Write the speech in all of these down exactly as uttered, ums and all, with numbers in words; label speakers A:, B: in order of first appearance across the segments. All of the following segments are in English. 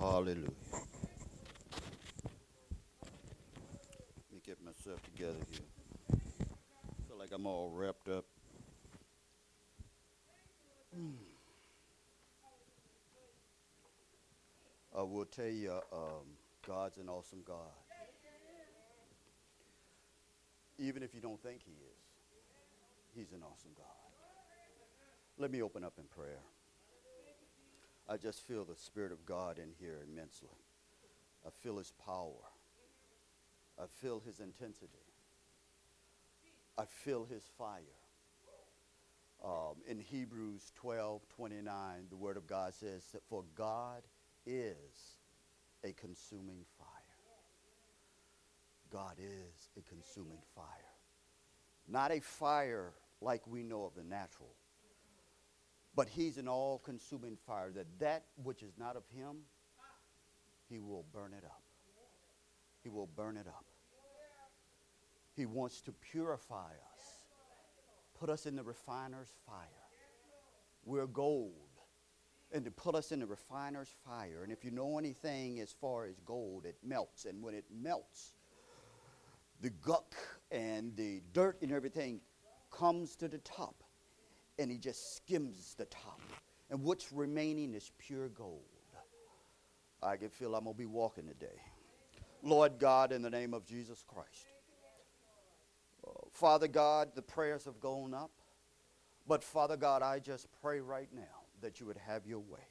A: Hallelujah. Let me get myself together here. Feel like I'm all wrapped up. I will tell you, um, God's an awesome God. Even if you don't think he is, he's an awesome God. Let me open up in prayer. I just feel the Spirit of God in here immensely. I feel his power. I feel his intensity. I feel his fire. Um, in Hebrews twelve twenty-nine, the word of God says that for God is a consuming fire. God is a consuming fire. Not a fire like we know of the natural, but he's an all-consuming fire, that that which is not of him, he will burn it up. He will burn it up. He wants to purify us, put us in the refiner's fire. We're gold, and to put us in the refiner's fire. And if you know anything as far as gold, it melts. And when it melts, the guck and the dirt and everything comes to the top, and he just skims the top. And what's remaining is pure gold. I can feel I'm going to be walking today. Lord God, in the name of Jesus Christ. Uh, Father God, the prayers have gone up. But Father God, I just pray right now that you would have your way.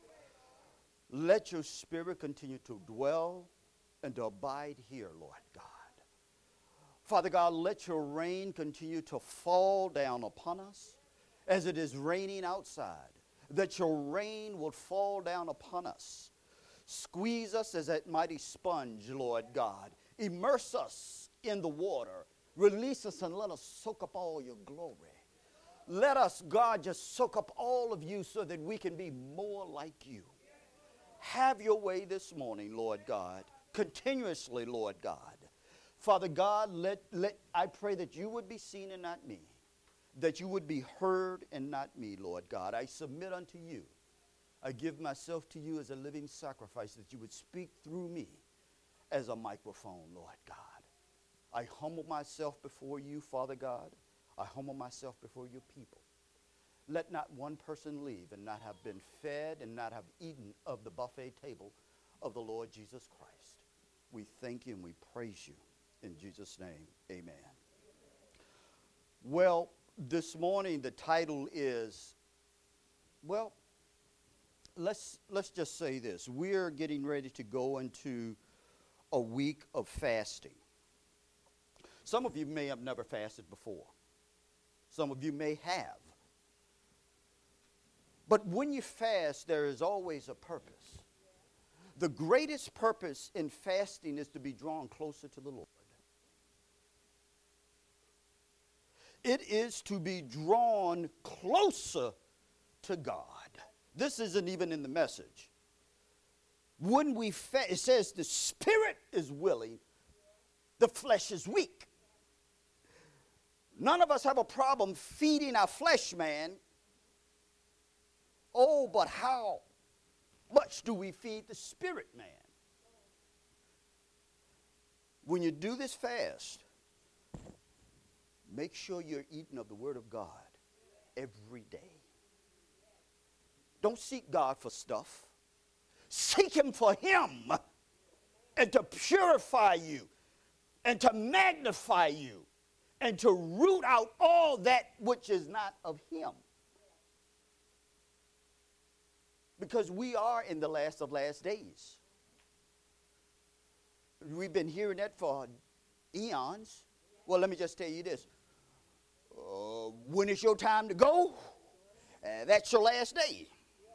A: Let your spirit continue to dwell and to abide here, Lord God. Father God, let your rain continue to fall down upon us as it is raining outside. That your rain will fall down upon us. Squeeze us as that mighty sponge, Lord God. Immerse us in the water. Release us and let us soak up all your glory. Let us, God, just soak up all of you so that we can be more like you. Have your way this morning, Lord God. Continuously, Lord God. Father God, let, let I pray that you would be seen and not me. That you would be heard and not me, Lord God. I submit unto you. I give myself to you as a living sacrifice, that you would speak through me as a microphone, Lord God. I humble myself before you, Father God. I humble myself before your people. Let not one person leave and not have been fed and not have eaten of the buffet table of the Lord Jesus Christ. We thank you and we praise you. In Jesus' name, amen. Well, this morning the title is, well, let's let's just say this. We're getting ready to go into a week of fasting. Some of you may have never fasted before. Some of you may have. But when you fast, there is always a purpose. The greatest purpose in fasting is to be drawn closer to the Lord. It is to be drawn closer to God. This isn't even in the message. When we fast, it says the spirit is willing, the flesh is weak. None of us have a problem feeding our flesh, man. Oh, but how much do we feed the spirit, man? When you do this fast, make sure you're eating of the Word of God every day. Don't seek God for stuff. Seek him for him, and to purify you and to magnify you and to root out all that which is not of him. Because we are in the last of last days. We've been hearing that for eons. Well, let me just tell you this. Uh, when it's your time to go, uh, that's your last day.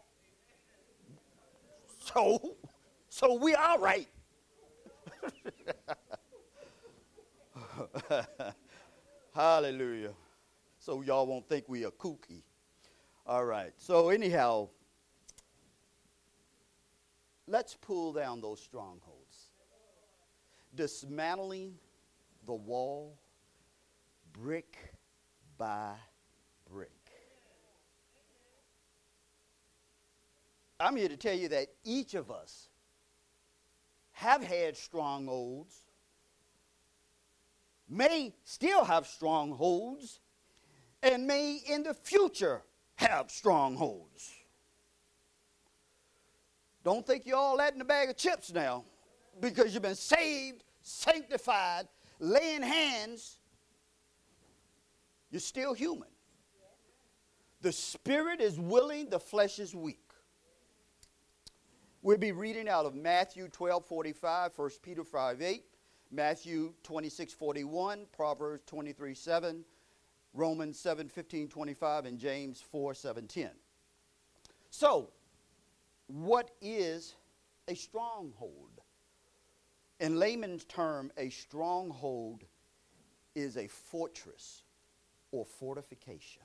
A: So, so we are right. Hallelujah. So y'all won't think we are kooky. All right. So anyhow, let's pull down those strongholds. Dismantling the wall brick by brick. I'm here to tell you that each of us have had strongholds, may still have strongholds, and may in the future have strongholds. Don't think you're all that in a bag of chips now, because you've been saved, sanctified, laying hands. You're still human. The spirit is willing, the flesh is weak. We'll be reading out of Matthew twelve forty-five, First Peter five eight, Matthew twenty-six forty-one, Proverbs twenty-three seven, Romans seven fifteen twenty-five, and James four seven ten. So, what is a stronghold? In layman's term, a stronghold is a fortress or fortification.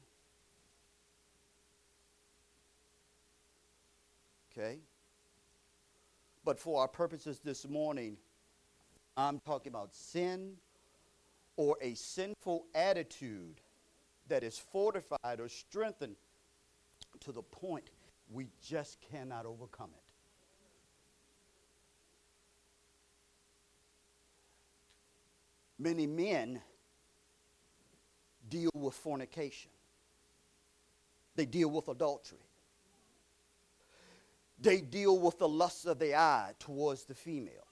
A: Okay? But for our purposes this morning, I'm talking about sin or a sinful attitude that is fortified or strengthened to the point we just cannot overcome it. Many men deal with fornication. They deal with adultery. They deal with the lust of the eye towards the female.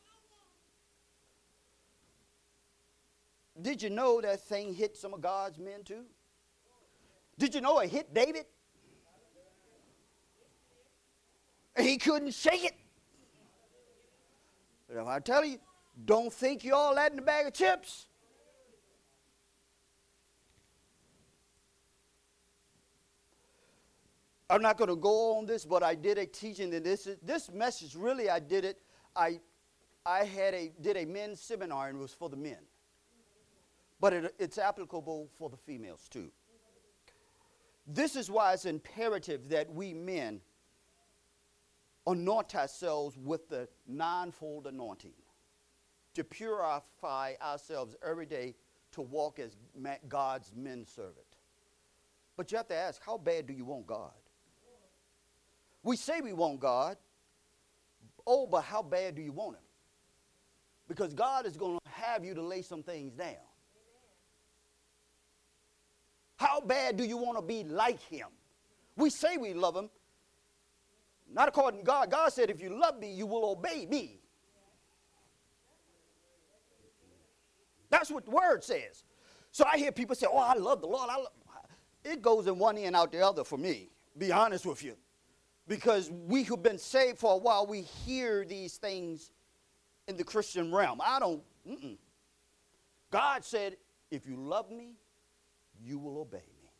A: Did you know that thing hit some of God's men too? Did you know it hit David? And he couldn't shake it. But if I tell you, don't think you're all that in a bag of chips. I'm not going to go on this, but I did a teaching that this is, this message really I did it. I I had a did a men's seminar and it was for the men, but it, it's applicable for the females too. This is why it's imperative that we men anoint ourselves with the ninefold anointing to purify ourselves every day to walk as God's men servant. But you have to ask, how bad do you want God? We say we want God. Oh, but how bad do you want him? Because God is going to have you to lay some things down. Amen. How bad do you want to be like him? We say we love him. Not according to God. God said, if you love me, you will obey me. That's what the word says. So I hear people say, oh, I love the Lord. I love. It goes in one ear and out the other for me, be honest with you. Because we who've been saved for a while, we hear these things in the Christian realm. I don't, mm-mm. God said, if you love me, you will obey me.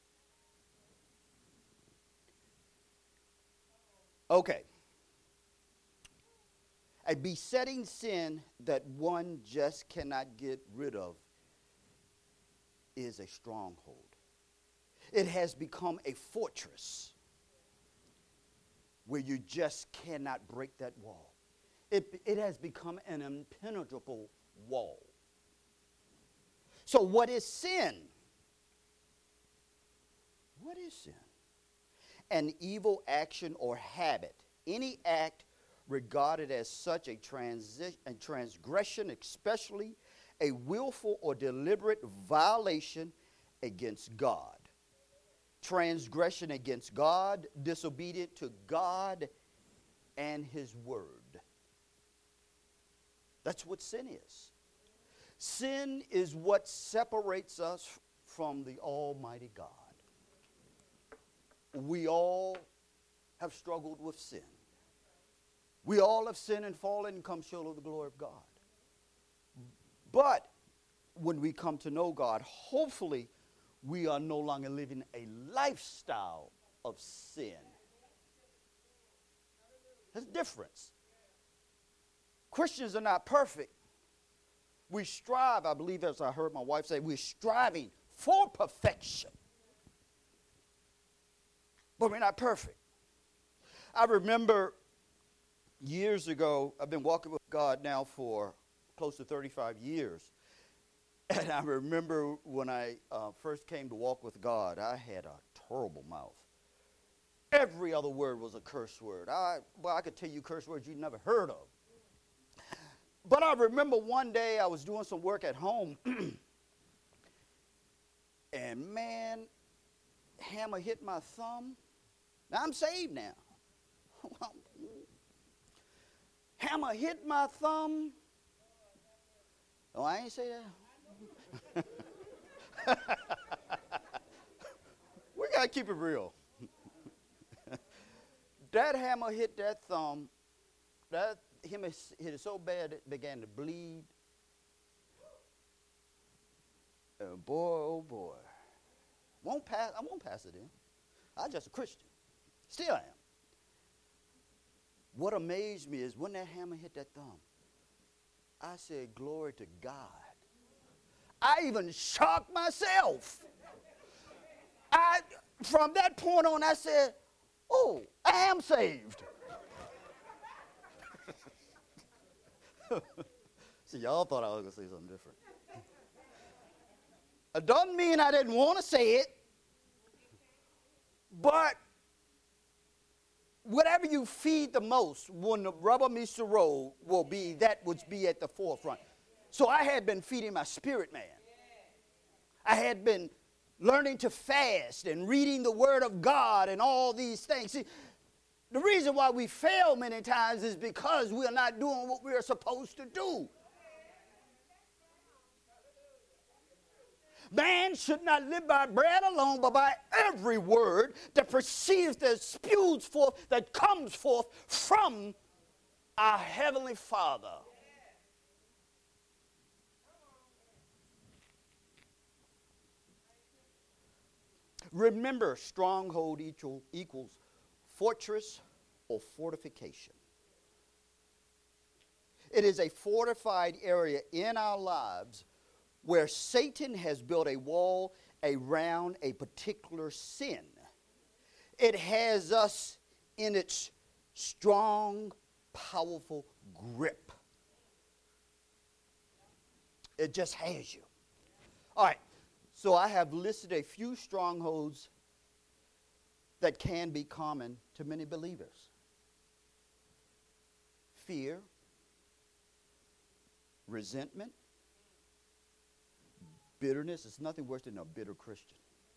A: Okay. A besetting sin that one just cannot get rid of is a stronghold. It has become a fortress where you just cannot break that wall. It, it has become an impenetrable wall. So what is sin? What is sin? An evil action or habit. Any act regarded as such a, transi- a transgression, especially a willful or deliberate violation against God. Transgression against God, disobedient to God and his word. That's what sin is. Sin is what separates us from the Almighty God. We all have struggled with sin. We all have sinned and fallen and come short of the glory of God. But when we come to know God, hopefully we are no longer living a lifestyle of sin. There's a difference. Christians are not perfect. We strive, I believe, as I heard my wife say, we're striving for perfection. But we're not perfect. I remember years ago, I've been walking with God now for close to thirty-five years. And I remember when I uh, first came to walk with God, I had a terrible mouth. Every other word was a curse word. I, well, I could tell you curse words you'd never heard of. But I remember one day I was doing some work at home, and man, hammer hit my thumb. Now I'm saved now. Hammer hit my thumb. Oh, I ain't say that. We got to keep it real. That hammer hit that thumb. That hammer hit it so bad it began to bleed. And boy, oh boy. Won't pass, I won't pass it in. I'm just a Christian. Still am. What amazed me is when that hammer hit that thumb, I said, glory to God. I even shocked myself. I, from that point on, I said, oh, I am saved. See, y'all thought I was going to say something different. It doesn't mean I didn't want to say it, but whatever you feed the most, when the rubber meets the road, will be that which be at the forefront. So I had been feeding my spirit man. I had been learning to fast and reading the Word of God and all these things. See, the reason why we fail many times is because we are not doing what we are supposed to do. Man should not live by bread alone, but by every word that proceeds, that spews forth, that comes forth from our Heavenly Father. Remember, stronghold equal, equals fortress or fortification. It is a fortified area in our lives where Satan has built a wall around a particular sin. It has us in its strong, powerful grip. It just has you. All right, so I have listed a few strongholds that can be common to many believers. Fear, resentment, bitterness. Is nothing worse than a bitter Christian.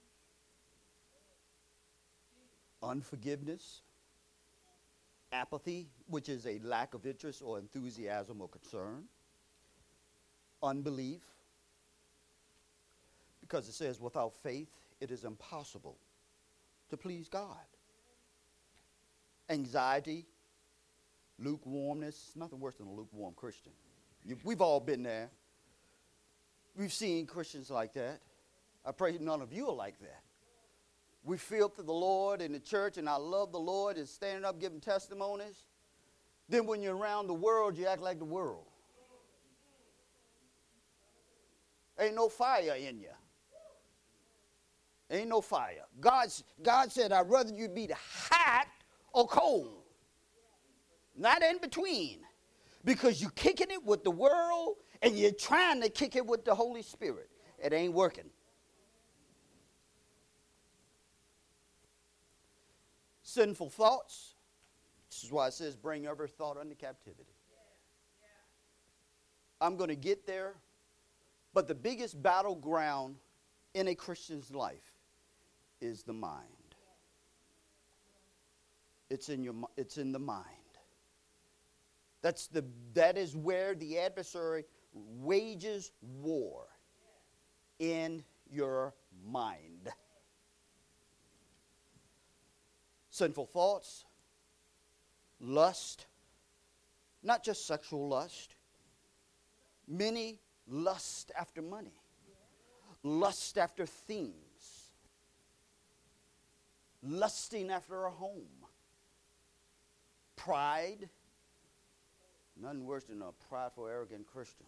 A: Unforgiveness, apathy, which is a lack of interest or enthusiasm or concern. Unbelief, because it says without faith it is impossible to please God. Anxiety, lukewarmness. Nothing worse than a lukewarm Christian. You, we've all been there. We've seen Christians like that. I pray none of you are like that. We feel to the Lord in the church, and I love the Lord, and standing up giving testimonies. Then when you're around the world, you act like the world. Ain't no fire in you. Ain't no fire. God's, God said, I'd rather you be hot or cold. Not in between. Because you're kicking it with the world and you're trying to kick it with the Holy Spirit. It ain't working. Sinful thoughts. This is why it says bring every thought under captivity. I'm going to get there. But the biggest battleground in a Christian's life is the mind. It's in your, it's in the mind. That's the, that is where the adversary wages war, in your mind. Sinful thoughts, lust, not just sexual lust. Many lust after money, lust after things, lusting after a home, pride. Nothing worse than a prideful, arrogant Christian.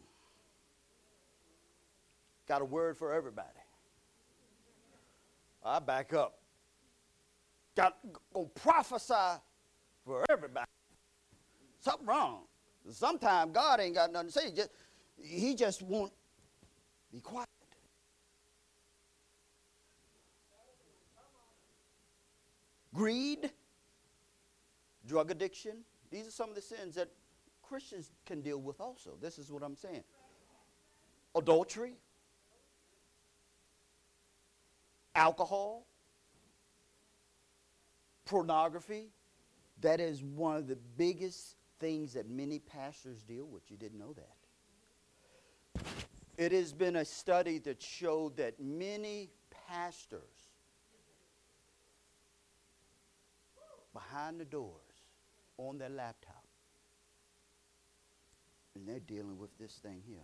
A: Got a word for everybody. I back up. Got to prophesy for everybody. Something wrong. Sometimes God ain't got nothing to say. He just, he just won't be quiet. Greed, drug addiction. These are some of the sins that Christians can deal with also. This is what I'm saying. Adultery, alcohol, pornography. That is one of the biggest things that many pastors deal with. You didn't know that. It has been a study that showed that many pastors behind the doors on their laptop, and they're dealing with this thing here.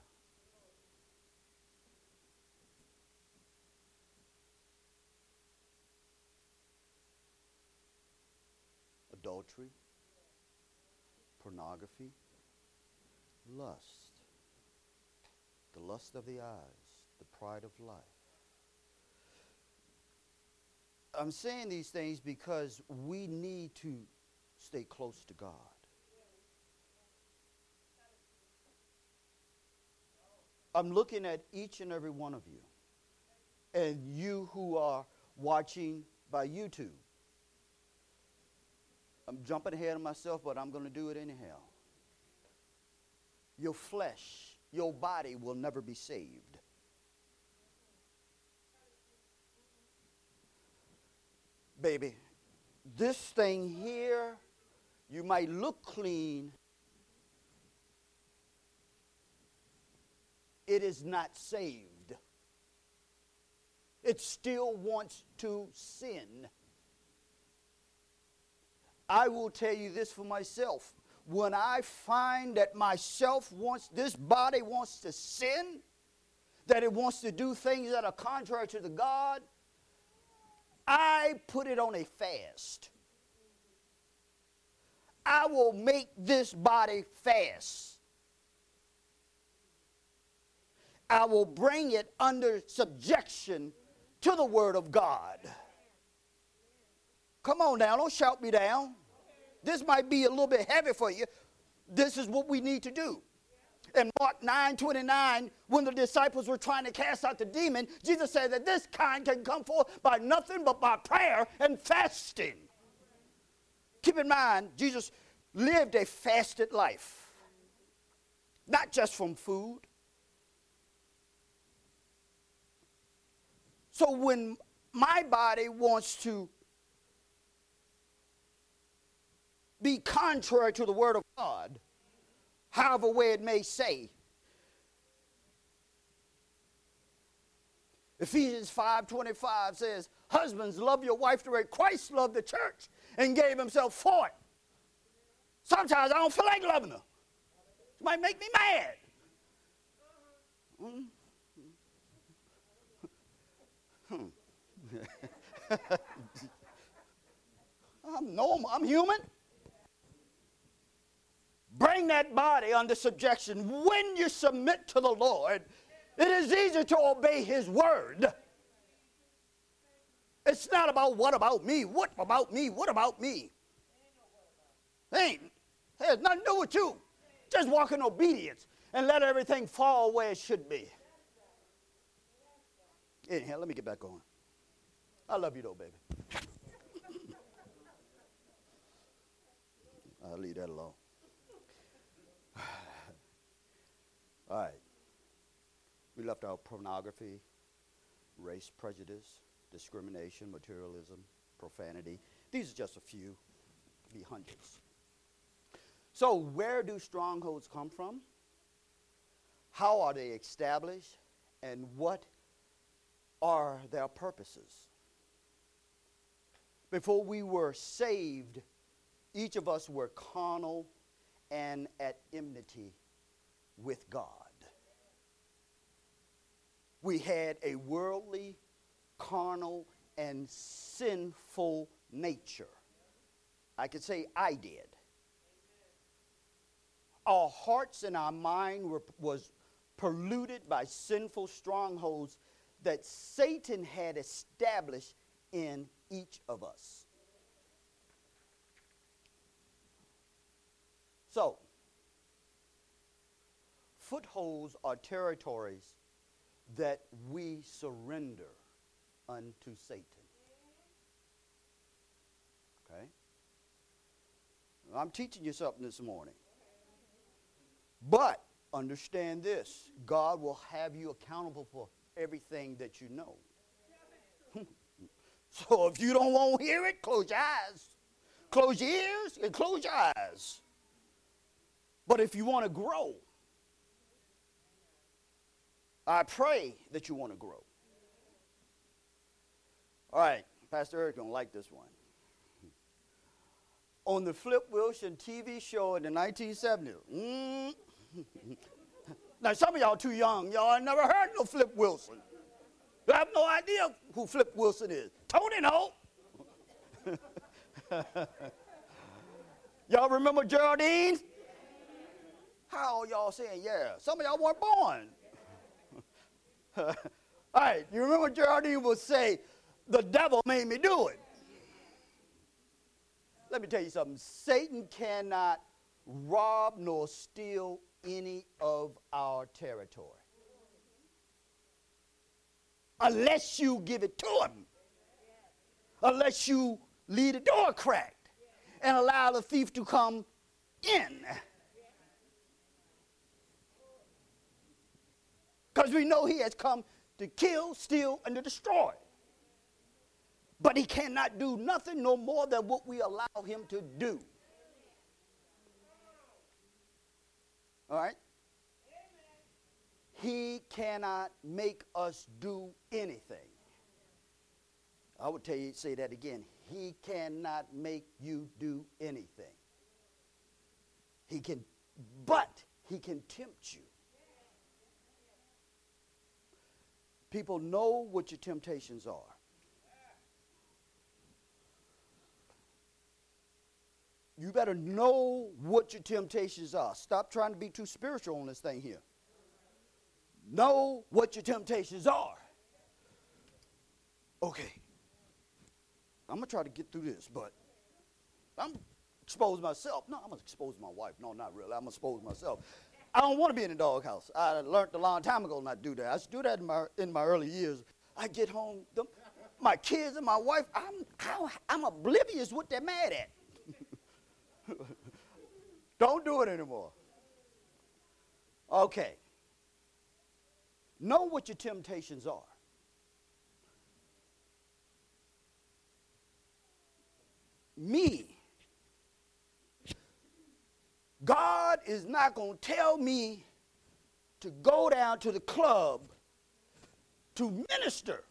A: Adultery, pornography, lust, the lust of the eyes, the pride of life. I'm saying these things because we need to stay close to God. I'm looking at each and every one of you, and you who are watching by YouTube. I'm jumping ahead of myself, but I'm going to do it anyhow. Your flesh, your body will never be saved. Baby, this thing here, you might look clean. It is not saved. It still wants to sin. I will tell you this for myself. When I find that myself wants, this body wants to sin, that it wants to do things that are contrary to the God, I put it on a fast. I will make this body fast. I will bring it under subjection to the Word of God. Come on now, don't shout me down. This might be a little bit heavy for you. This is what we need to do. In Mark nine twenty-nine, when the disciples were trying to cast out the demon, Jesus said that this kind can come forth by nothing but by prayer and fasting. Keep in mind, Jesus lived a fasted life. Not just from food. So when my body wants to be contrary to the Word of God, however way it may say, Ephesians five twenty-five says, husbands, love your wife the way Christ loved the church and gave himself for it. Sometimes I don't feel like loving her. It might make me mad. Mm. Hmm. I'm normal. I'm human. Bring that body under subjection. When you submit to the Lord, it is easy to obey His word. It's not about what about me, what about me, what about me. It ain't. It has nothing to do with you. Just walk in obedience and let everything fall where it should be. Anyhow, let me get back on. I love you though, baby. I'll leave that alone. All right. We left out pornography, race prejudice, discrimination, materialism, profanity. These are just a few. Could be hundreds. So where do strongholds come from? How are they established? And what are their purposes? Before we were saved, each of us were carnal and at enmity with God. We had a worldly, carnal, and sinful nature. I could say I did. Our hearts and our mind were was polluted by sinful strongholds that Satan had established in each of us. So, footholds are territories that we surrender unto Satan. Okay? I'm teaching you something this morning. But understand this, God will have you accountable for everything that you know. So if you don't want to hear it, close your eyes. Close your ears and close your eyes. But if you want to grow, I pray that you want to grow. All right, Pastor Eric don't like this one. On the Flip Wilson T V show in the nineteen seventies. Mm. Now, some of y'all too young. Y'all ain't never heard no Flip Wilson. You have no idea who Flip Wilson is. Tony, no. Y'all remember Geraldine? How old y'all saying, yeah? Some of y'all weren't born. All right, you remember Geraldine would say, the devil made me do it. Let me tell you something. Satan cannot rob nor steal any of our territory unless you give it to him, unless you leave the door cracked and allow the thief to come in. Because we know he has come to kill, steal, and to destroy. But he cannot do nothing no more than what we allow him to do. All right? He cannot make us do anything. I would tell you, say that again. He cannot make you do anything. He can, but he can tempt you. People, know what your temptations are. You better know what your temptations are. Stop trying to be too spiritual on this thing here. Know what your temptations are. Okay. I'm going to try to get through this, but I'm expose myself. No, I'm going to expose my wife. No, not really. I'm going to expose myself. I don't want to be in the doghouse. I learned a long time ago not to do that. I used to do that in my, in my early years. I get home, them, my kids and my wife, I'm, I'm, I'm oblivious what they're mad at. Don't do it anymore. Okay. Know what your temptations are. Me, God is not going to tell me to go down to the club to minister.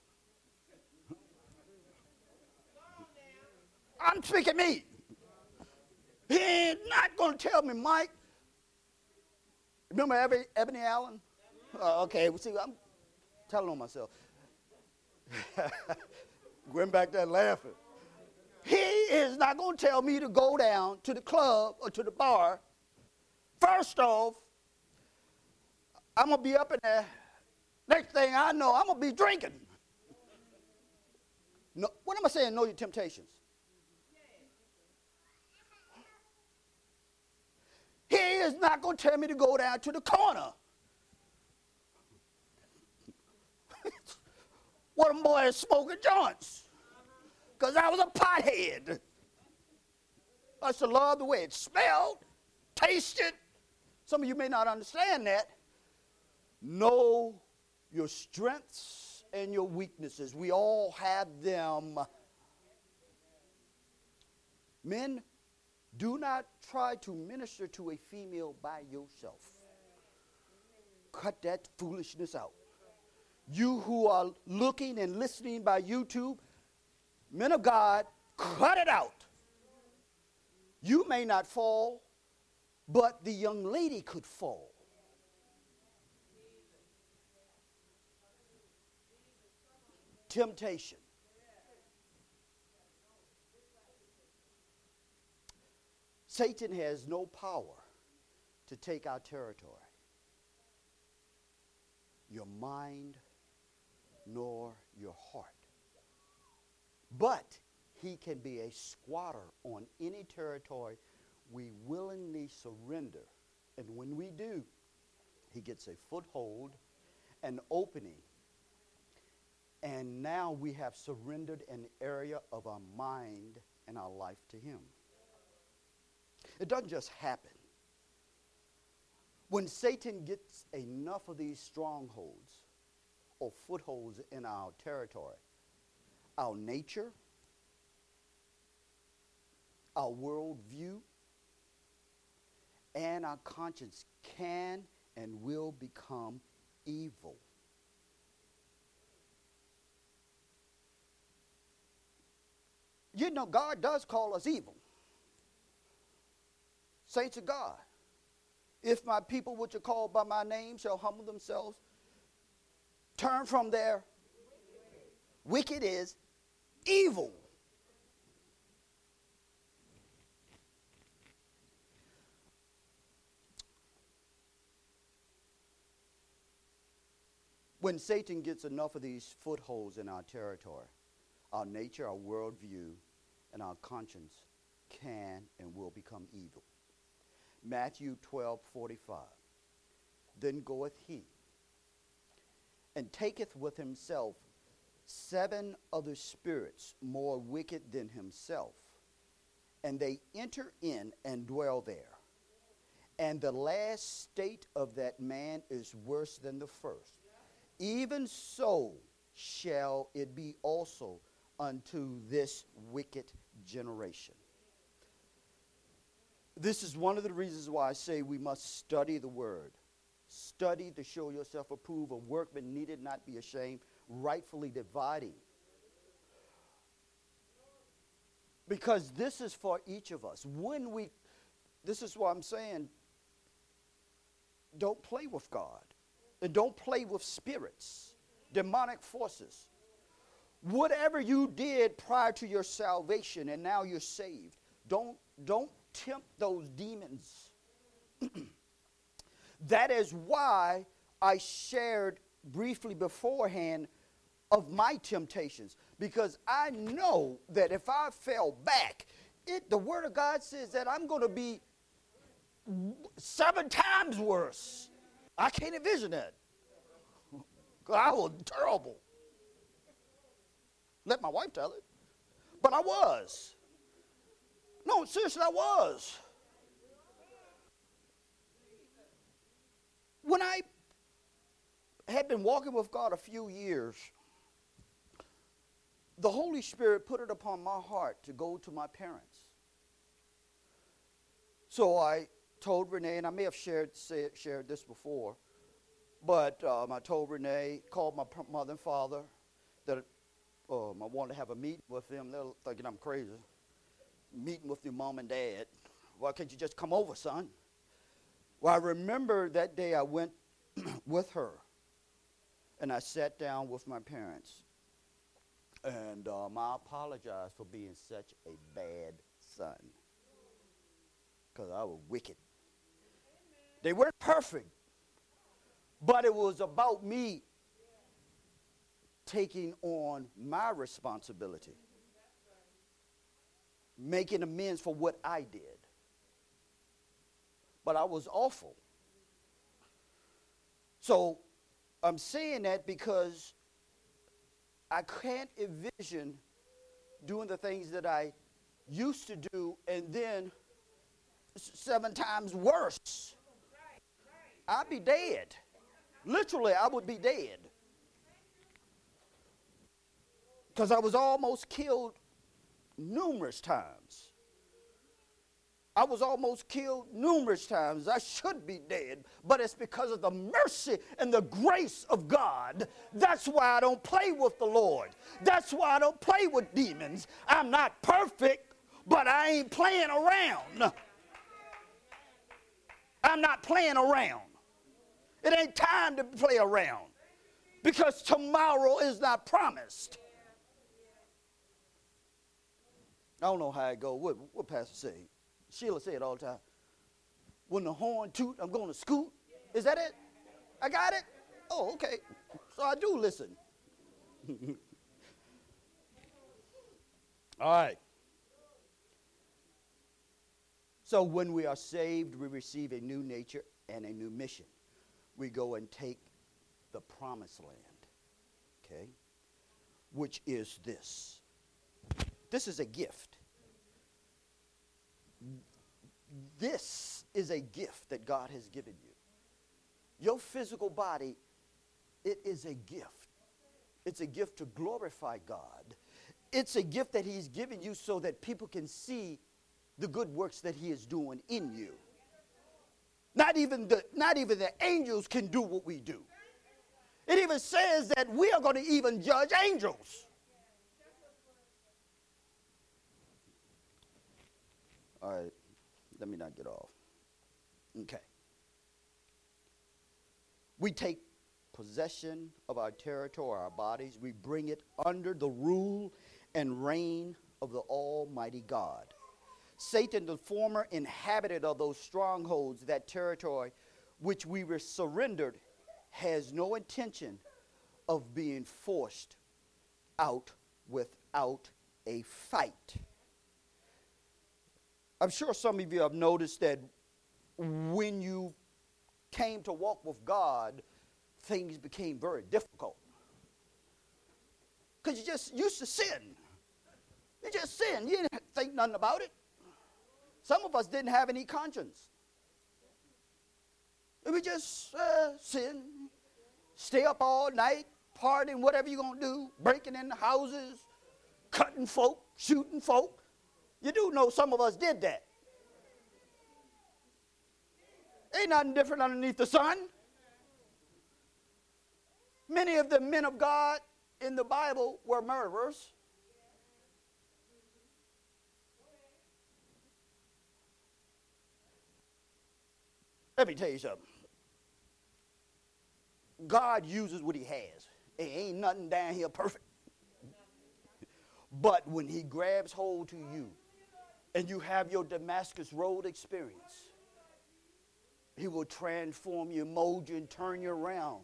A: I'm speaking me. He's not going to tell me, Mike. Remember Ebony, Ebony Allen? Uh, okay, well, see, I'm telling on myself. Going back there laughing. He is not going to tell me to go down to the club or to the bar. First off, I'm going to be up in there. Next thing I know, I'm going to be drinking. No, what am I saying? Know your temptations. He is not going to tell me to go down to the corner. What them boys smoking joints. Because I was a pothead. I used to love the way it smelled, tasted. Some of you may not understand that. Know your strengths and your weaknesses. We all have them. Men, do not try to minister to a female by yourself. Cut that foolishness out. You who are looking and listening by YouTube, men of God, cut it out. You may not fall, but the young lady could fall. Temptation. Satan has no power to take our territory. Your mind nor your heart. But he can be a squatter on any territory we willingly surrender. And when we do, he gets a foothold, an opening. And now we have surrendered an area of our mind and our life to him. It doesn't just happen. When Satan gets enough of these strongholds or footholds in our territory, our nature, our worldview, and our conscience can and will become evil. You know, God does call us evil. Saints of God, if my people which are called by my name shall humble themselves, turn from their wicked is evil. When Satan gets enough of these footholds in our territory, our nature, our worldview, and our conscience can and will become evil. Matthew twelve forty-five. Then goeth he, and taketh with himself seven other spirits more wicked than himself, and they enter in and dwell there. And the last state of that man is worse than the first. Even so shall it be also unto this wicked generation. This is one of the reasons why I say we must study the word. Study to show yourself approved, a workman needed not be ashamed, rightfully dividing. Because this is for each of us. When we, this is what I'm saying, don't play with God. And don't play with spirits, demonic forces. Whatever you did prior to your salvation and now you're saved, don't, don't tempt those demons. That is why I shared briefly beforehand of my temptations. Because I know that if I fell back, it, the Word of God says that I'm going to be seven times worse. I can't envision that. Because I was terrible. Let my wife tell it. But I was. No, seriously, I was. When I had been walking with God a few years, the Holy Spirit put it upon my heart to go to my parents. So I told Renee, and I may have shared, say, shared this before, but um, I told Renee, called my mother and father, that um, I wanted to have a meeting with them. They're thinking I'm crazy. Meeting with your mom and dad. Why can't you just come over, son? Well, I remember that day I went with her, and I sat down with my parents. And um, I apologize for being such a bad son, because I was wicked. They weren't perfect, but it was about me taking on my responsibility, making amends for what I did. But I was awful. So I'm saying that because I can't envision doing the things that I used to do and then seven times worse. I'd be dead. Literally, I would be dead. Because I was almost killed numerous times. I was almost killed numerous times. I should be dead, but it's because of the mercy and the grace of God. That's why I don't play with the Lord. That's why I don't play with demons. I'm not perfect, but I ain't playing around. I'm not playing around. It ain't time to play around, because tomorrow is not promised. I don't know how it goes. What, what Pastor say? Sheila say it all the time. When the horn toot, I'm going to scoot. Is that it? I got it? Oh, okay. So I do listen. All right. So when we are saved, we receive a new nature and a new mission. We go and take the promised land, okay, which is this. This is a gift. This is a gift that God has given you. Your physical body, it is a gift. It's a gift to glorify God. It's a gift that he's given you so that people can see the good works that he is doing in you. Not even the, not even the angels can do what we do. It even says that we are going to even judge angels. All right, let me not get off. Okay. We take possession of our territory, our bodies. We bring it under the rule and reign of the Almighty God. Satan, the former inhabitant of those strongholds, that territory which we were surrendered, has no intention of being forced out without a fight. I'm sure some of you have noticed that when you came to walk with God, things became very difficult. Because you just used to sin. You just sin. You didn't think nothing about it. Some of us didn't have any conscience. We just uh, sin, stay up all night, partying, whatever you're going to do, breaking in the houses, cutting folk, shooting folk. You do know some of us did that. Ain't nothing different underneath the sun. Many of the men of God in the Bible were murderers. Let me tell you something. God uses what he has. It ain't nothing down here perfect. But when he grabs hold to you and you have your Damascus Road experience, he will transform you, mold you, and turn you around.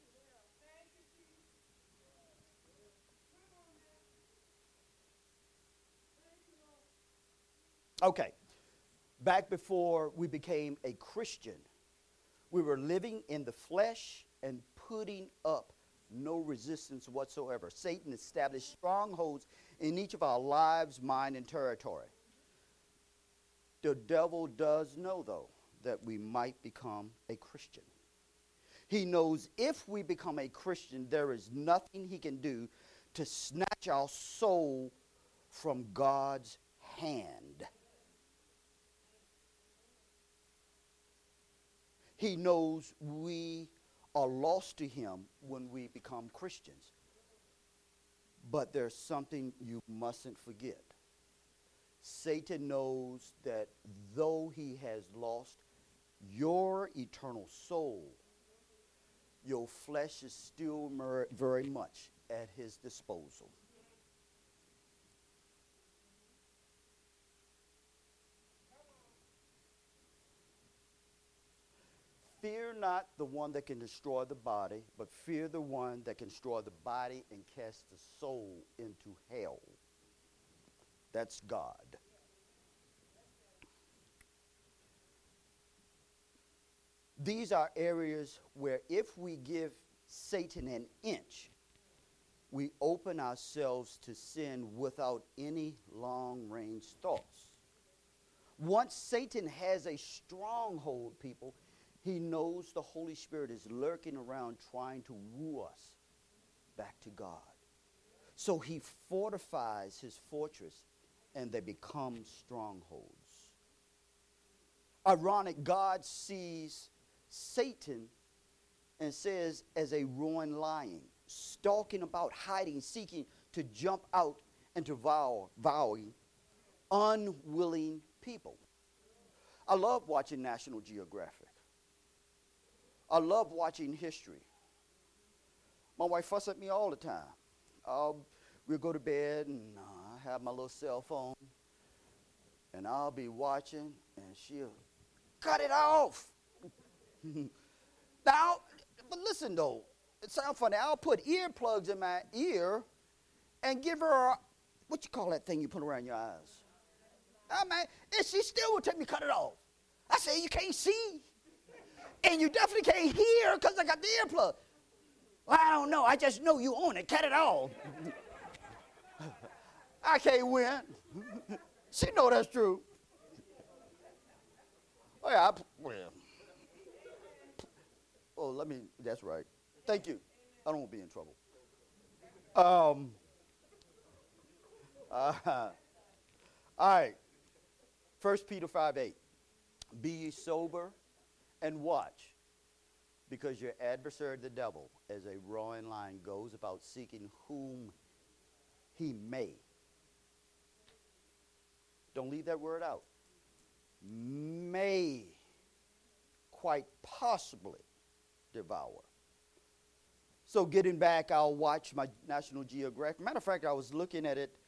A: Okay. Back before we became a Christian, we were living in the flesh and putting up no resistance whatsoever. Satan established strongholds in each of our lives, mind, and territory. The devil does know, though, that we might become a Christian. He knows if we become a Christian, there is nothing he can do to snatch our soul from God's hand. He knows we are lost to him when we become Christians. But there's something you mustn't forget. Satan knows that though he has lost your eternal soul, your flesh is still mer- very much at his disposal. Fear not the one that can destroy the body, but fear the one that can destroy the body and cast the soul into hell. That's God. These are areas where if we give Satan an inch, we open ourselves to sin without any long-range thoughts. Once Satan has a stronghold, people, he knows the Holy Spirit is lurking around trying to woo us back to God. So he fortifies his fortress and they become strongholds. Ironic, God sees Satan and says as a roaring lion, stalking about, hiding, seeking to jump out and to devour, devouring unwilling people. I love watching National Geographic. I love watching history. My wife fusses at me all the time. I'll, we'll go to bed and uh, I have my little cell phone and I'll be watching and she'll cut it off. Now, but listen though, it sounds funny. I'll put earplugs in my ear and give her, a, what you call that thing you put around your eyes? I mean, and she still will tell me cut it off. I say, you can't see. And you definitely can't hear because I got the earplug. Well, I don't know. I just know you own it. Cut it off. I can't win. She know that's true. Oh, yeah, I, well, Oh, let me, that's right. Thank you. I don't want to be in trouble. Um, uh, all right. First Peter five eight. Be ye sober and watch, because your adversary the devil, as a roaring lion, goes about seeking whom he may. Don't leave that word out. May quite possibly devour. So getting back, I'll watch my National Geographic. Matter of fact, I was looking at it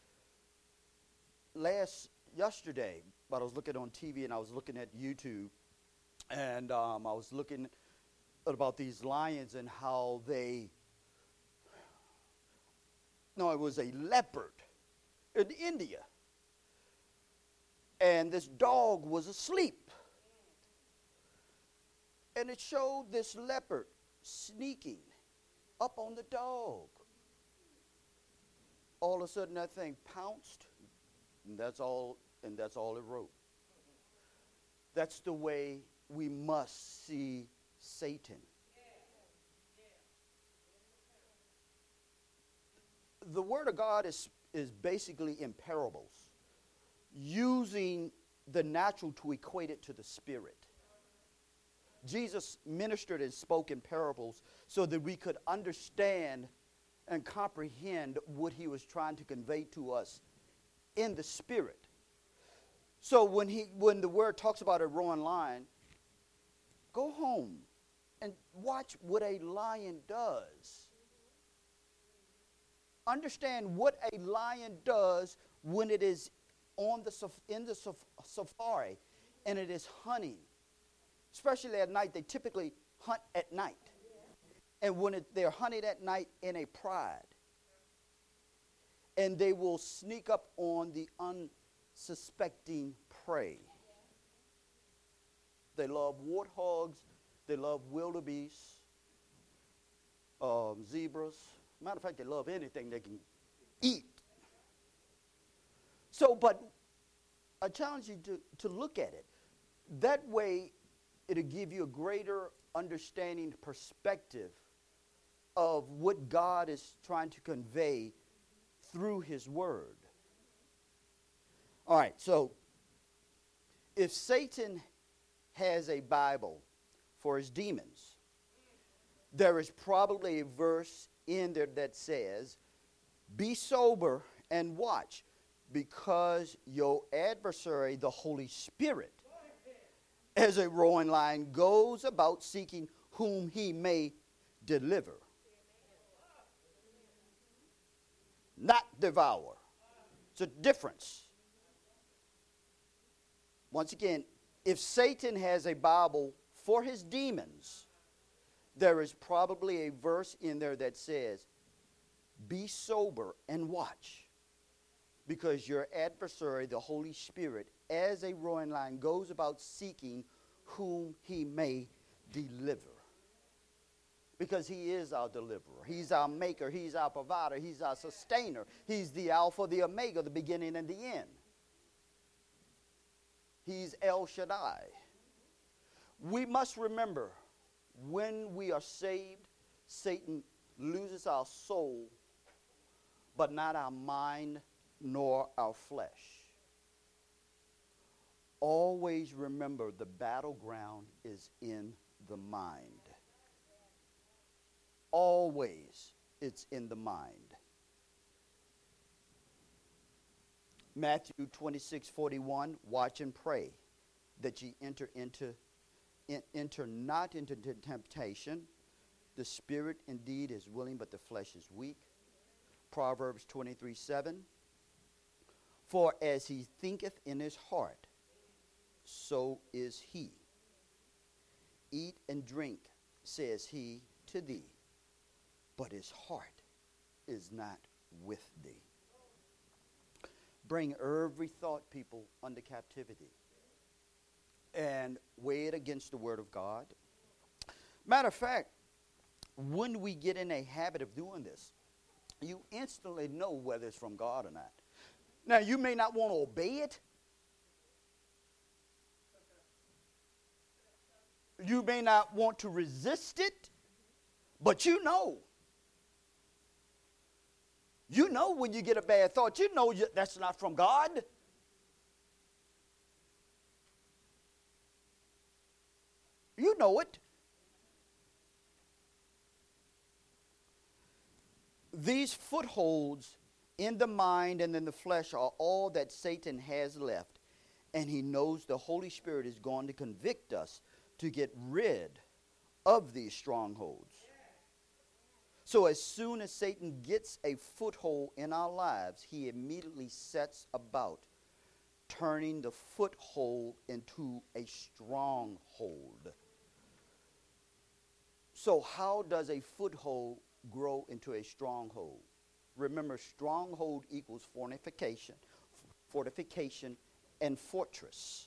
A: last yesterday, but I was looking on T V and I was looking at YouTube, and um, I was looking about these lions and how they, no, it was a leopard in India. And this dog was asleep. And it showed this leopard sneaking up on the dog. All of a sudden that thing pounced, and that's all, and that's all it wrote. That's the way we must see Satan. The Word of God is, is basically in parables, using the natural to equate it to the spirit. Jesus ministered and spoke in parables so that we could understand and comprehend what he was trying to convey to us in the spirit. So when he when the word talks about a roaring lion, go home and watch what a lion does. Understand what a lion does when it is on the in the safari and it is hunting. Especially at night, they typically hunt at night. And when it, they're hunting at night in a pride, and they will sneak up on the unsuspecting prey. They love warthogs, they love wildebeest, um, zebras. Matter of fact, they love anything they can eat. So, but I challenge you to, to look at it. That way, it'll give you a greater understanding, perspective of what God is trying to convey through his word. All right, so if Satan has a Bible for his demons, there is probably a verse in there that says, be sober and watch, because your adversary, the Holy Spirit, as a roaring lion, goes about seeking whom he may deliver. Not devour. It's a difference. Once again, if Satan has a Bible for his demons, there is probably a verse in there that says, be sober and watch, because your adversary, the Holy Spirit, as a roaring lion, goes about seeking whom he may deliver. Because he is our deliverer. He's our maker. He's our provider. He's our sustainer. He's the Alpha, the Omega, the beginning and the end. He's El Shaddai. We must remember, when we are saved, Satan loses our soul, but not our mind nor our flesh. Always remember, the battleground is in the mind. Always it's in the mind. Matthew twenty-six forty-one, watch and pray that ye enter into in, enter not into temptation. The spirit indeed is willing, but the flesh is weak. Proverbs twenty-three seven. For as he thinketh in his heart, so is he. Eat and drink, says he to thee, but his heart is not with thee. Bring every thought, people, under captivity and weigh it against the word of God. Matter of fact, when we get in a habit of doing this, you instantly know whether it's from God or not. Now, you may not want to obey it. You may not want to resist it, but you know. You know when you get a bad thought, you know you, that's not from God. You know it. These footholds in the mind and in the flesh are all that Satan has left. And he knows the Holy Spirit is going to convict us to get rid of these strongholds. So as soon as Satan gets a foothold in our lives, he immediately sets about turning the foothold into a stronghold. So how does a foothold grow into a stronghold? Remember, stronghold equals fortification, fortification, and fortress.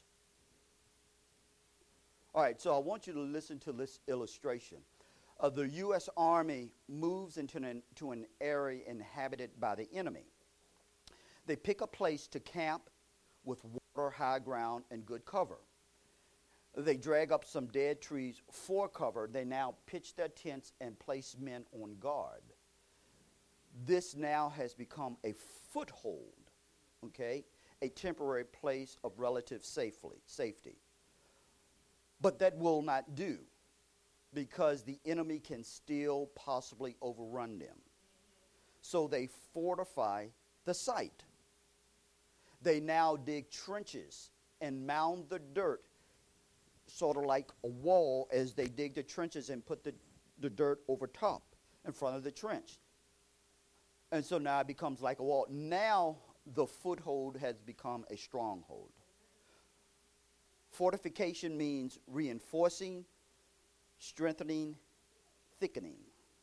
A: All right, so I want you to listen to this illustration. Uh, the U S Army moves into an, to an area inhabited by the enemy. They pick a place to camp with water, high ground, and good cover. They drag up some dead trees for cover. They now pitch their tents and place men on guard. This now has become a foothold, okay, a temporary place of relative safely, safety. But that will not do, because the enemy can still possibly overrun them. So they fortify the site. They now dig trenches and mound the dirt, sort of like a wall, as they dig the trenches and put the, the dirt over top in front of the trench. And so now it becomes like a wall. Now the foothold has become a stronghold. Fortification means reinforcing, strengthening, thickening.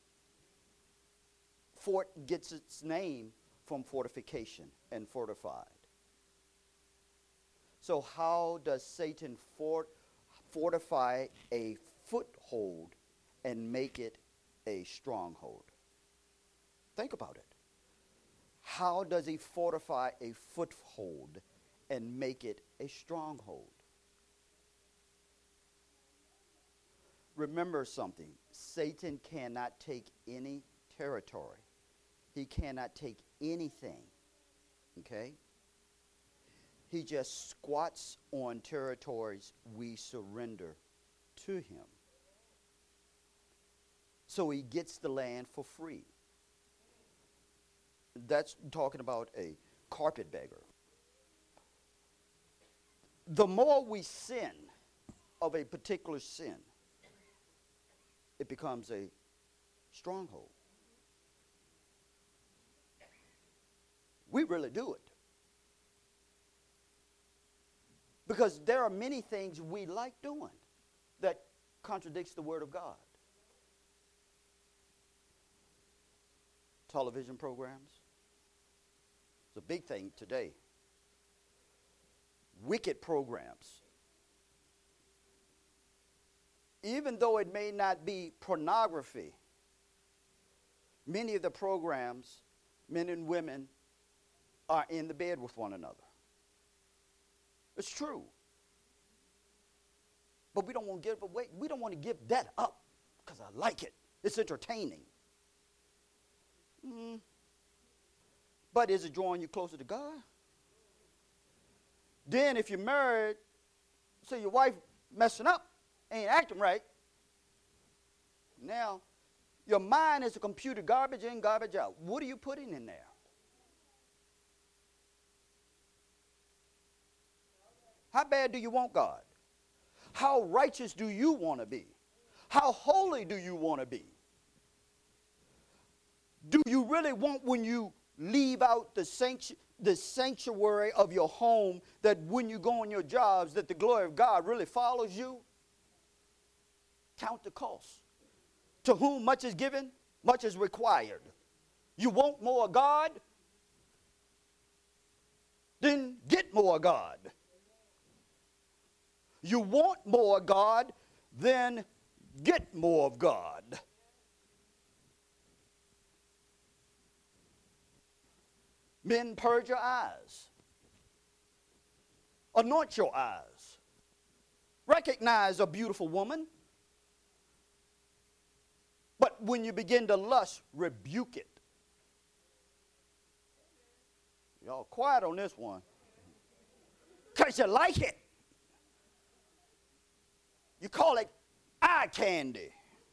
A: Fort gets its name from fortification and fortified. So how does Satan fort, fortify a foothold and make it a stronghold? Think about it. How does he fortify a foothold and make it a stronghold? Remember something. Satan cannot take any territory. He cannot take anything. Okay? He just squats on territories we surrender to him. So he gets the land for free. That's talking about a carpetbagger. The more we sin of a particular sin, it becomes a stronghold. We really do it. Because there are many things we like doing that contradicts the Word of God. Television programs. It's a big thing today. Wicked programs. Even though it may not be pornography, many of the programs, men and women, are in the bed with one another. It's true. But we don't want to give away, we don't want to give that up because I like it. It's entertaining. Mm. But is it drawing you closer to God? Then if you're married, so your wife messing up, ain't acting right, now your mind is a computer, garbage in, garbage out. What are you putting in there? How bad do you want God? How righteous do you want to be? How holy do you want to be? Do you really want, when you leave out the, sanctu- the sanctuary of your home, that when you go on your jobs, that the glory of God really follows you? Count the cost. To whom much is given, much is required. You want more God? Then get more God. You want more God? Then get more of God. Men, purge your eyes. Anoint your eyes. Recognize a beautiful woman. But when you begin to lust, rebuke it. Y'all quiet on this one. Because you like it. You call it eye candy.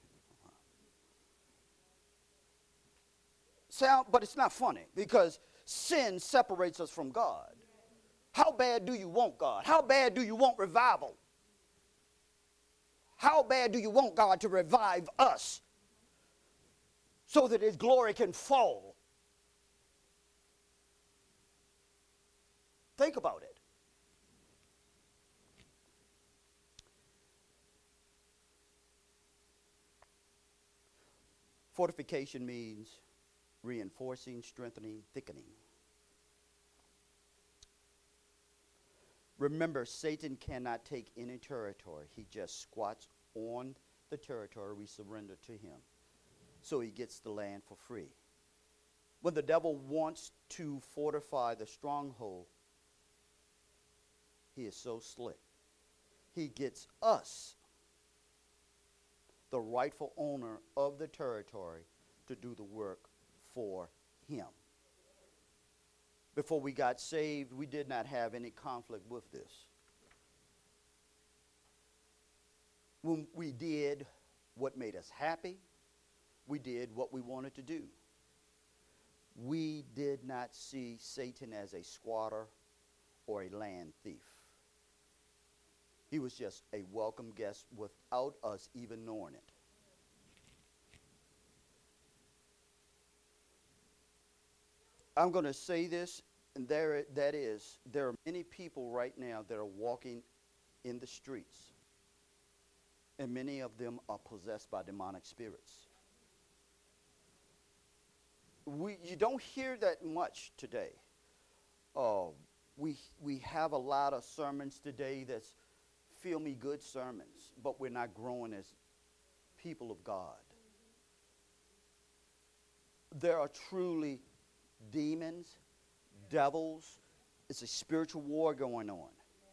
A: Sound, but it's not funny because sin separates us from God. How bad do you want God? How bad do you want revival? How bad do you want God to revive us so that his glory can fall? Think about it. Fortification means reinforcing, strengthening, thickening. Remember, Satan cannot take any territory. He just squats on the territory we surrender to him. So he gets the land for free. When the devil wants to fortify the stronghold, he is so slick. He gets us, the rightful owner of the territory, to do the work for him. Before we got saved, we did not have any conflict with this. When we did what made us happy, we did what we wanted to do. We did not see Satan as a squatter or a land thief. He was just a welcome guest without us even knowing it. I'm going to say this, and there that is, there are many people right now that are walking in the streets, and many of them are possessed by demonic spirits. We, you don't hear that much today. Uh, we, we have a lot of sermons today that's feel-me-good sermons, but we're not growing as people of God. There are truly demons, devils. It's a spiritual war going on.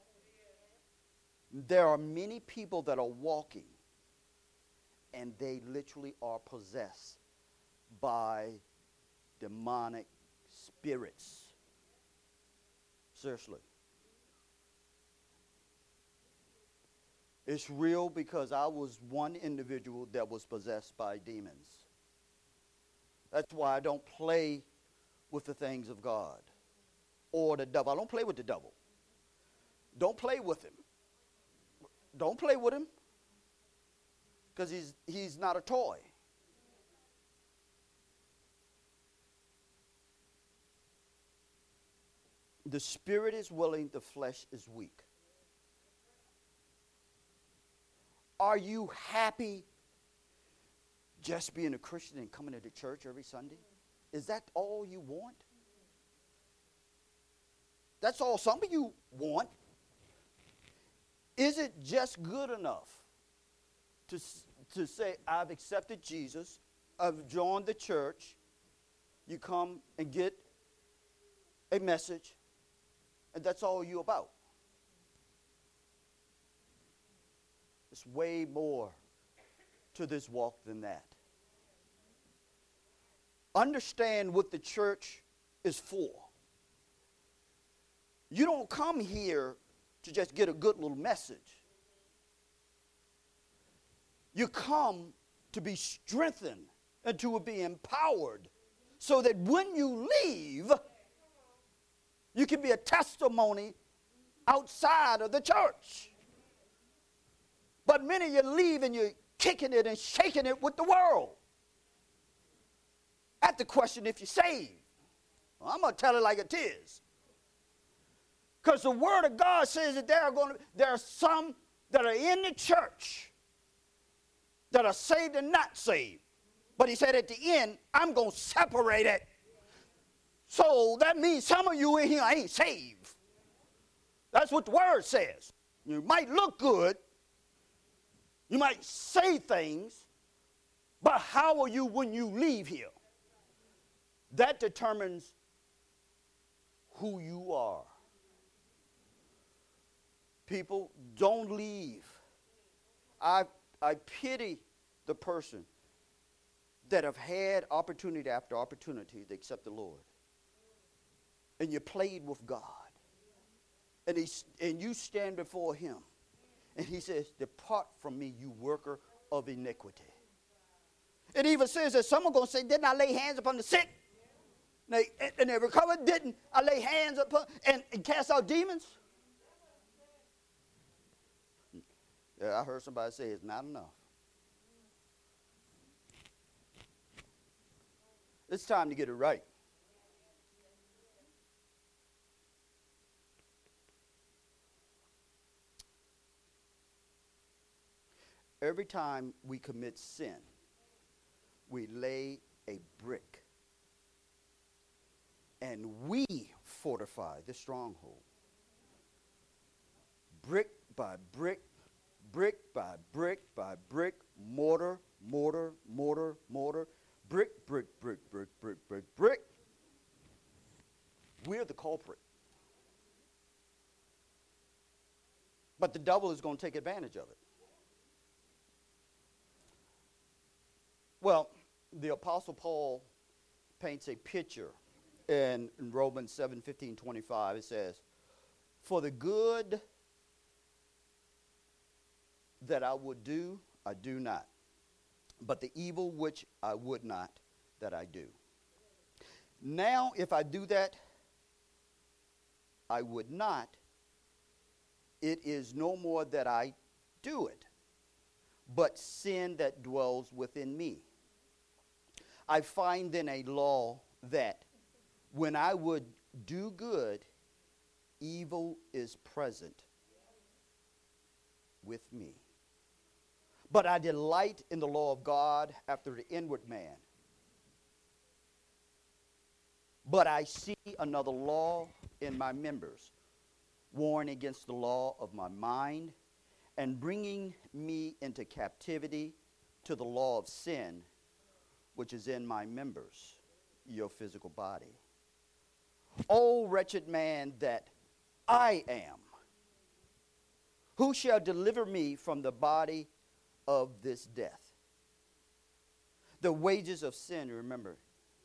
A: There are many people that are walking, and they literally are possessed by demonic spirits. Seriously. It's real because I was one individual that was possessed by demons. That's why I don't play with the things of God or the devil. I don't play with the devil. Don't play with him. Don't play with him because he's, he's not a toy. The spirit is willing, the flesh is weak. Are you happy just being a Christian and coming to church every Sunday? Is that all you want? That's all some of you want. Is it just good enough to, to say, I've accepted Jesus, I've joined the church, you come and get a message, and that's all you about? It's way more to this walk than that. Understand what the church is for. You don't come here to just get a good little message. You come to be strengthened and to be empowered so that when you leave, you can be a testimony outside of the church. But many of you leave and you're kicking it and shaking it with the world. At the question if you're saved. Well, I'm going to tell it like it is. Because the Word of God says that there are going to, there are some that are in the church that are saved and not saved. But he said at the end, I'm going to separate it. So that means some of you in here ain't saved. That's what the Word says. You might look good. You might say things. But how are you when you leave here? That determines who you are. People, don't leave. I, I pity the person that have had opportunity after opportunity to accept the Lord. And you played with God. And, he, and you stand before him. And he says, depart from me, you worker of iniquity. It even says that someone going to say, didn't I lay hands upon the sick? And they, and they recovered. Didn't I lay hands upon and, and cast out demons? Yeah, I heard somebody say it's not enough. It's time to get it right. Every time we commit sin, we lay a brick and we fortify the stronghold. Brick by brick, brick by brick by brick, mortar, mortar, mortar, mortar, brick, brick, brick, brick, brick, brick, brick. We're the culprit. But the devil is going to take advantage of it. Well, the Apostle Paul paints a picture in, in Romans seven, fifteen, twenty-five. It says, for the good that I would do, I do not. But the evil which I would not, that I do. Now, if I do that, I would not. It is no more that I do it, but sin that dwells within me. I find then a law that when I would do good, evil is present with me. But I delight in the law of God after the inward man. But I see another law in my members, warring against the law of my mind and bringing me into captivity to the law of sin, which is in my members, your physical body. O wretched man that I am, who shall deliver me from the body of this death? The wages of sin, remember.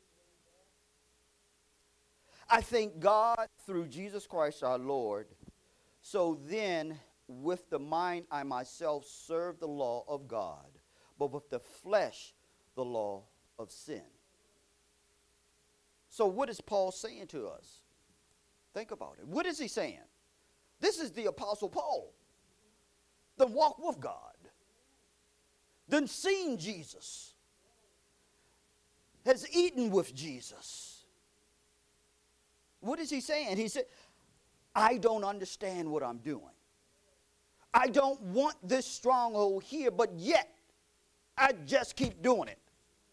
A: I thank God through Jesus Christ our Lord. So then, with the mind I myself serve the law of God, but with the flesh the law of sin. So what is Paul saying to us? Think about it. What is he saying? This is the Apostle Paul. Then walk with God. Then seen Jesus. Has eaten with Jesus. What is he saying? He said, I don't understand what I'm doing. I don't want this stronghold here, but yet I just keep doing it.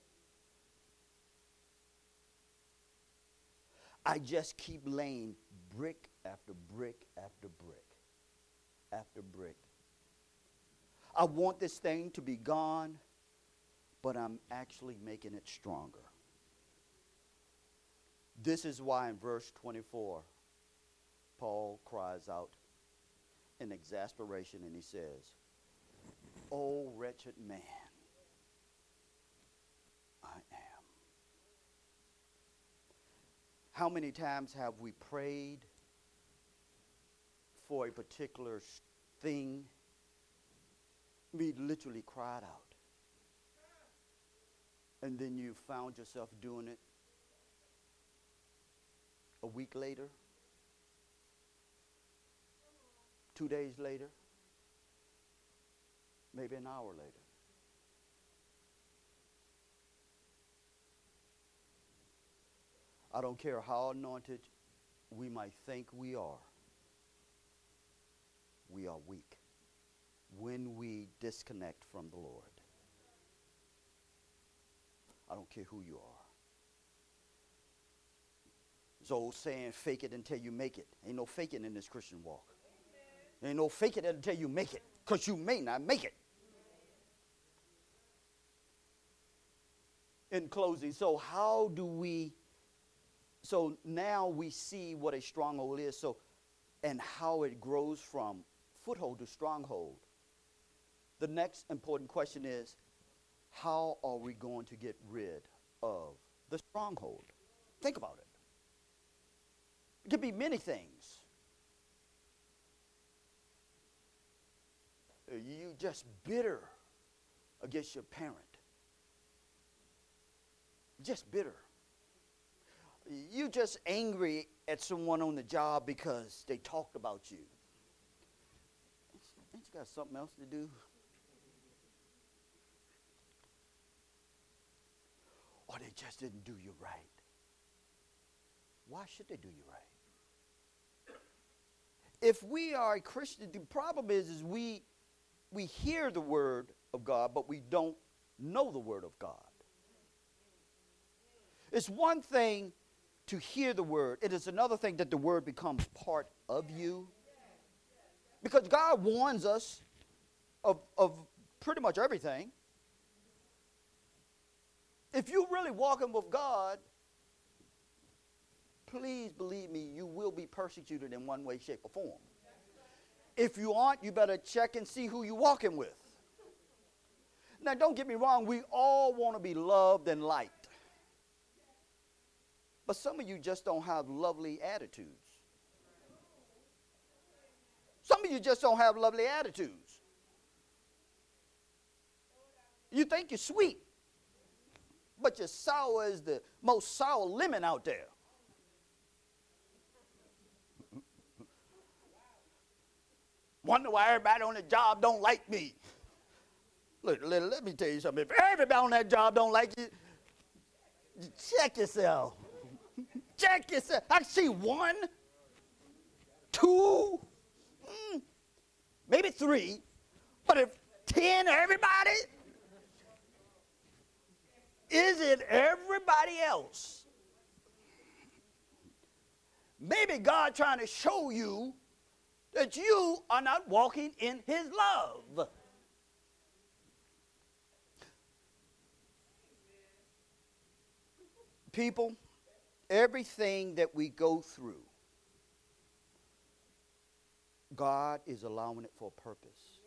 A: I just keep laying brick after brick after brick after brick. I want this thing to be gone, but I'm actually making it stronger. This is why in verse twenty-four, Paul cries out in exasperation and he says, "O wretched man, I am." How many times have we prayed for a particular thing? We literally cried out. And then you found yourself doing it a week later, two days later, maybe an hour later. I don't care how anointed we might think we are. We are weak when we disconnect from the Lord. I don't care who you are. This old saying, fake it until you make it. Ain't no faking in this Christian walk. Ain't no fake it until you make it, because you may not make it. In closing, so how do we, so now we see what a stronghold is, so, and how it grows from foothold to stronghold. The next important question is, how are we going to get rid of the stronghold? Think about it. It could be many things. You just bitter against your parent. Just bitter. You just angry at someone on the job because they talked about you. Ain't you got something else to do? Or they just didn't do you right. Why should they do you right? If we are a Christian, the problem is, is we we hear the word of God, but we don't know the word of God. It's one thing to hear the word. It is another thing that the word becomes part of you. Because God warns us of, of pretty much everything. If you're really walking with God, please believe me, you will be persecuted in one way, shape, or form. If you aren't, you better check and see who you're walking with. Now, don't get me wrong. We all want to be loved and liked. But some of you just don't have lovely attitudes. Some of you just don't have lovely attitudes. You think you're sweet, but you're sour as the most sour lemon out there. Wonder why everybody on the job don't like me. Look, let, let me tell you something. If everybody on that job don't like you, check yourself. Check yourself. I see one, two, mm, maybe three, but if ten, everybody, is it everybody else? Maybe God trying to show you that you are not walking in his love. People, everything that we go through, God is allowing it for a purpose.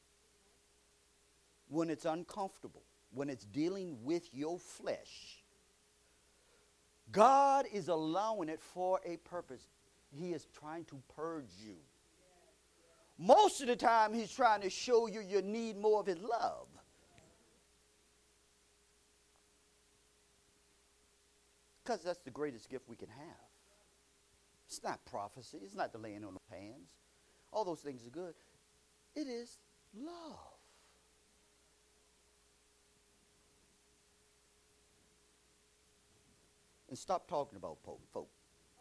A: When it's uncomfortable, when it's dealing with your flesh, God is allowing it for a purpose. He is trying to purge you. Most of the time, he's trying to show you you need more of his love. Because that's the greatest gift we can have. It's not prophecy. It's not the laying on of hands. All those things are good. It is love. And stop talking about folk. folk.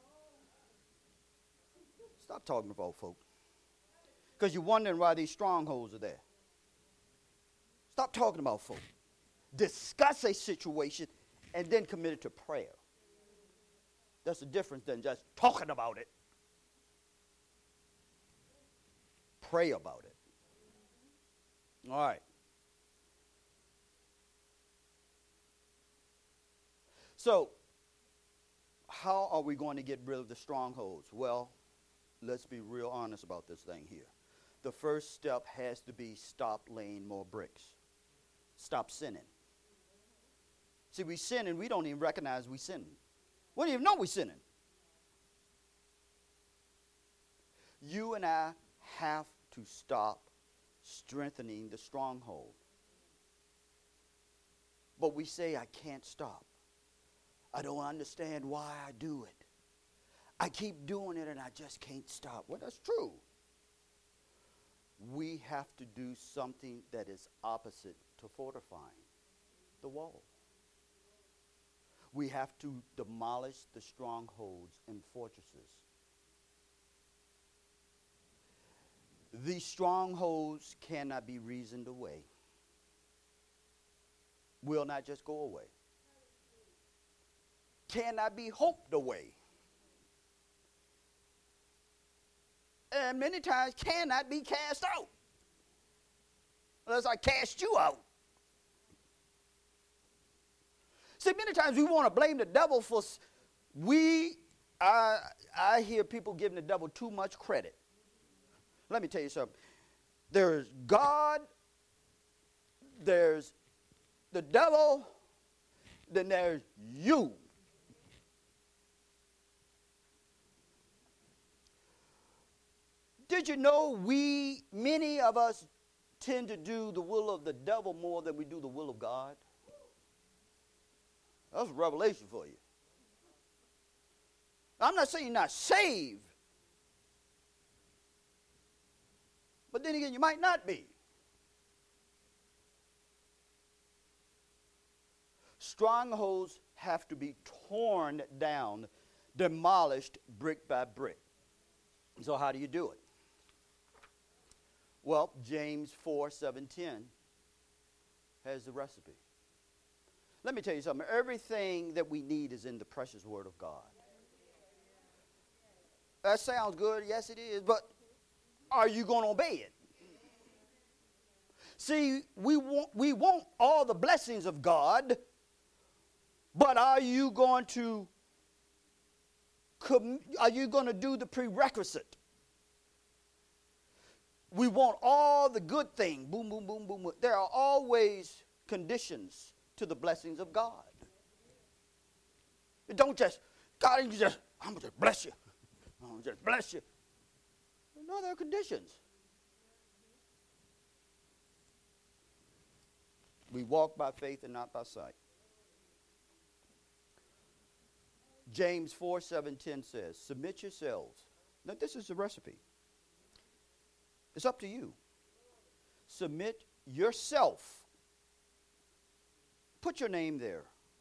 A: Stop talking about folk. Because you're wondering why these strongholds are there. Stop talking about folk. Discuss a situation and then commit it to prayer. That's the difference than just talking about it. Pray about it. All right. So, how are we going to get rid of the strongholds? Well, let's be real honest about this thing here. The first step has to be stop laying more bricks. Stop sinning. See, we sin and we don't even recognize we sinning. We don't even know we're sinning. You and I have to stop strengthening the stronghold. But we say, I can't stop. I don't understand why I do it. I keep doing it and I just can't stop. Well, that's true. We have to do something that is opposite to fortifying the wall. We have to demolish the strongholds and fortresses. These strongholds cannot be reasoned away. Will not just go away. Cannot be hoped away. And many times cannot be cast out. Unless I cast you out. See, many times we want to blame the devil for, we, I, I hear people giving the devil too much credit. Let me tell you something. There's God, there's the devil, then there's you. Did you know we, many of us, tend to do the will of the devil more than we do the will of God? That's a revelation for you. I'm not saying you're not saved, but then again, you might not be. Strongholds have to be torn down, demolished brick by brick. So how do you do it? Well, James four, seven, ten has the recipe. Let me tell you something. Everything that we need is in the precious word of God. That sounds good. Yes, it is. But are you going to obey it? See, we want, we want all the blessings of God, but are you going to are you going to do the prerequisite? We want all the good things. Boom, boom, boom, boom, boom. There are always conditions to the blessings of God. It don't just, God, you just, I'm going to just bless you. I'm going to just bless you. No, there are conditions. We walk by faith and not by sight. James four, seven, ten says, submit yourselves. Now, this is the recipe. It's up to you. Submit yourself. Put your name there.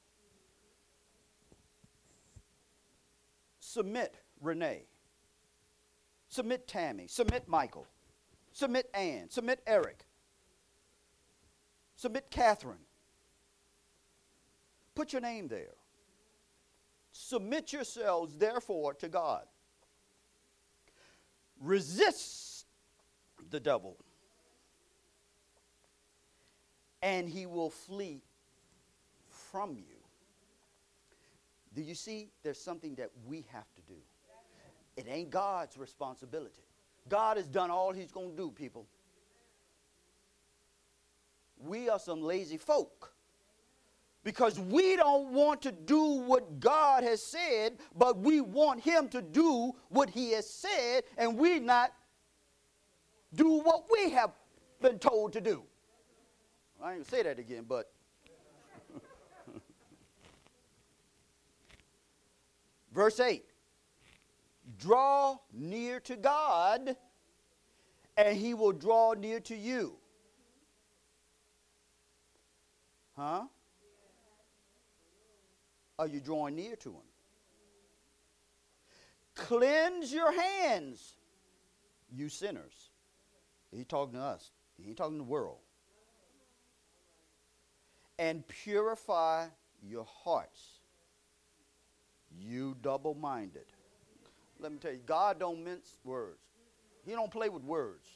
A: Submit Renee. Submit Tammy. Submit Michael. Submit Ann. Submit Eric. Submit Catherine. Put your name there. Submit yourselves, therefore, to God. Resist the devil, and he will flee from you. Do you see? There's something that we have to do. It ain't God's responsibility. God has done all he's going to do, people. We are some lazy folk because we don't want to do what God has said, but we want him to do what he has said, and we not do what we have been told to do. I ain't going to say that again, but verse eight. Draw near to God, and he will draw near to you. Huh? Are you drawing near to him? Cleanse your hands, you sinners. He's talking to us. He ain't talking to the world. And purify your hearts, you double-minded. Let me tell you, God don't mince words. He don't play with words.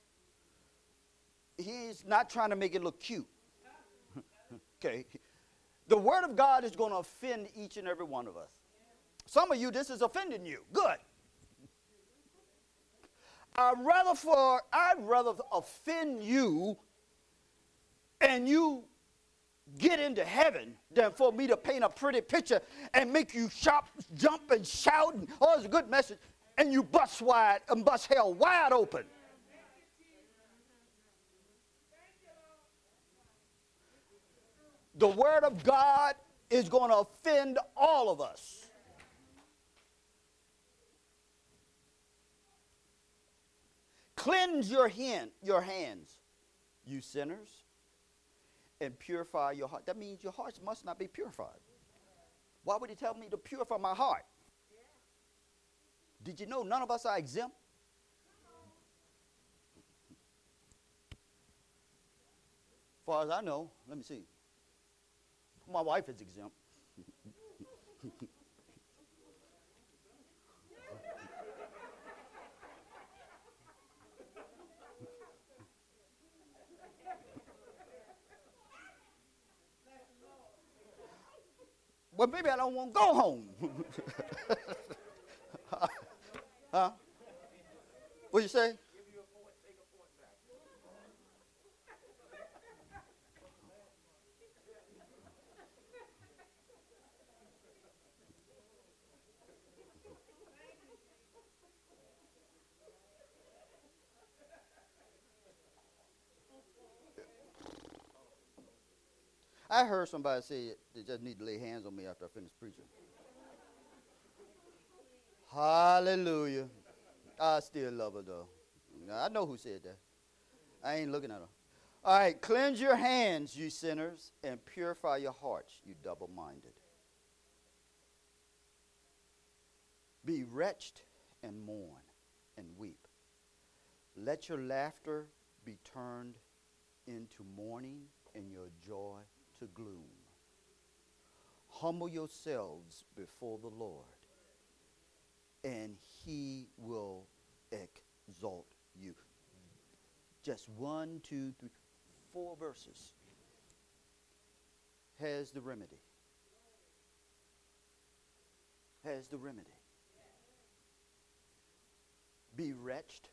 A: He's not trying to make it look cute. Okay. The word of God is going to offend each and every one of us. Some of you, this is offending you. Good. I'd rather for I'd rather offend you and you get into heaven than for me to paint a pretty picture and make you shop, jump and shout and oh, it's a good message, and you bust wide and bust hell wide open. The word of God is going to offend all of us. Cleanse your hand, your hands, you sinners, and purify your heart. That means your hearts must not be purified. Why would he tell me to purify my heart? Did you know none of us are exempt? As far as I know, let me see. My wife is exempt. Well, maybe I don't want to go home. Huh? What you say? I heard somebody say they just need to lay hands on me after I finish preaching. Hallelujah. I still love her, though. I know who said that. I ain't looking at her. All right, cleanse your hands, you sinners, and purify your hearts, you double-minded. Be wretched and mourn and weep. Let your laughter be turned into mourning and your joy to gloom. Humble yourselves before the Lord, and he will exalt you. Just one, two, three, four verses has the remedy. Has the remedy. Be wretched